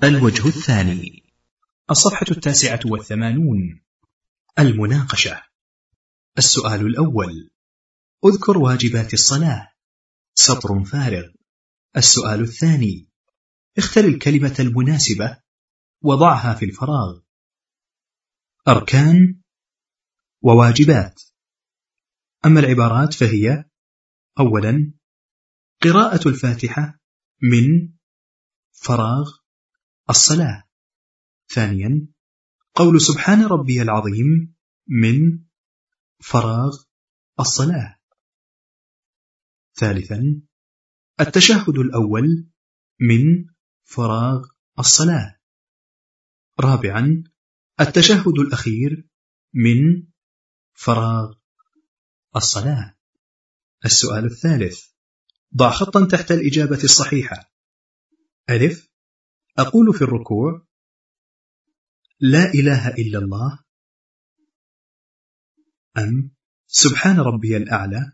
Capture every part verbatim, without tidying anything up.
الوجه الثاني. الصفحة التاسعة والثمانون. المناقشة. السؤال الأول: اذكر واجبات الصلاة. سطر فارغ. السؤال الثاني: اختر الكلمة المناسبة وضعها في الفراغ. أركان وواجبات. أما العبارات فهي: أولا، قراءة الفاتحة من فراغ الصلاة. ثانيا، قول سبحان ربي العظيم من فراغ الصلاة. ثالثا، التشهد الأول من فراغ الصلاة. رابعا، التشهد الأخير من فراغ الصلاة. السؤال الثالث: ضع خطا تحت الإجابة الصحيحة. ألف: أقول في الركوع لا إله إلا الله، أم سبحان ربي الأعلى،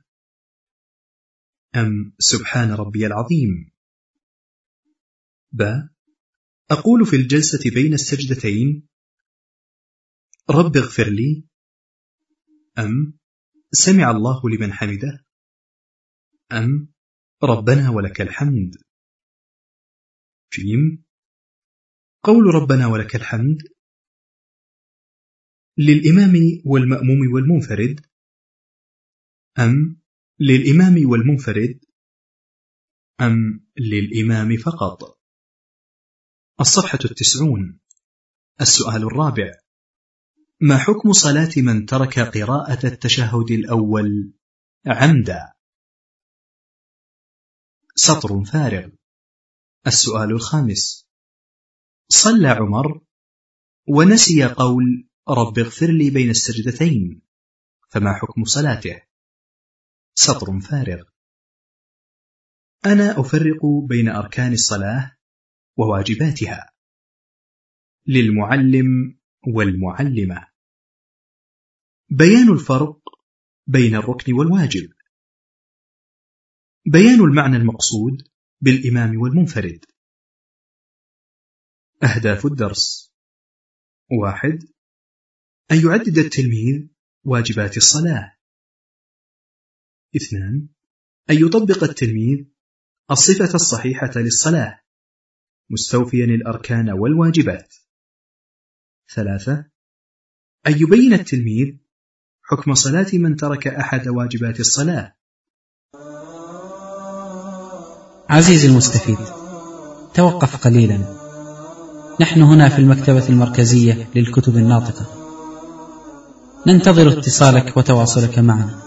أم سبحان ربي العظيم. ب: أقول في الجلسة بين السجدتين رب اغفر لي، أم سمع الله لمن حمده، أم ربنا ولك الحمد. جيم: قول ربنا ولك الحمد للإمام والمأموم والمنفرد، أم للإمام والمنفرد، أم للإمام فقط. الصفحة التسعون. السؤال الرابع: ما حكم صلاة من ترك قراءة التشهد الأول عمدا؟ سطر فارغ. السؤال الخامس: صلى عمر ونسي قول رب اغفر لي بين السجدتين، فما حكم صلاته؟ سطر فارغ. أنا أفرق بين أركان الصلاة وواجباتها. للمعلم والمعلمة. بيان الفرق بين الركن والواجب. بيان المعنى المقصود بالإمام والمنفرد. أهداف الدرس: واحد، أن يعدد التلميذ واجبات الصلاة. اثنان، أن يطبق التلميذ الصفة الصحيحة للصلاة مستوفيا الأركان والواجبات. ثلاثة، أن يبين التلميذ حكم صلاة من ترك أحد واجبات الصلاة. عزيزي المستفيد، توقف قليلا. نحن هنا في المكتبة المركزية للكتب الناطقة، ننتظر اتصالك وتواصلك معنا.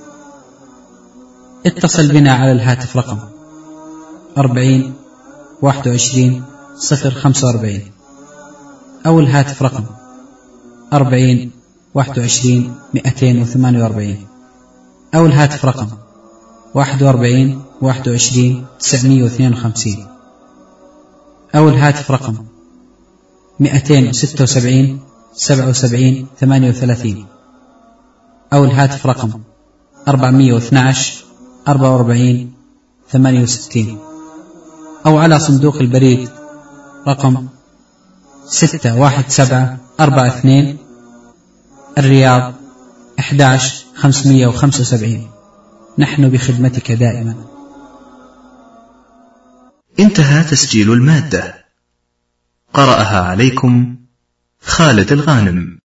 اتصل بنا على الهاتف رقم أربعين واحد وعشرين صفر خمسة وأربعين أو الهاتف رقم أربعين واحد وعشرين مئتين وثمانية وأربعين أو الهاتف رقم واحد وأربعين واحد وعشرين تسعمئة واثنين وخمسين أو الهاتف رقم مئتين وستة وسبعين سبعة وسبعين ثمانية وثلاثين أو الهاتف رقم أربعمئة واثني عشر أربعة وأربعين ثمانية وستين أو على صندوق البريد رقم ستة واحد سبعة أربعة اثنين الرياض أحد عشر خمسمئة وخمسة وسبعين. نحن بخدمتك دائما. انتهى تسجيل المادة. قرأها عليكم خالد الغانم.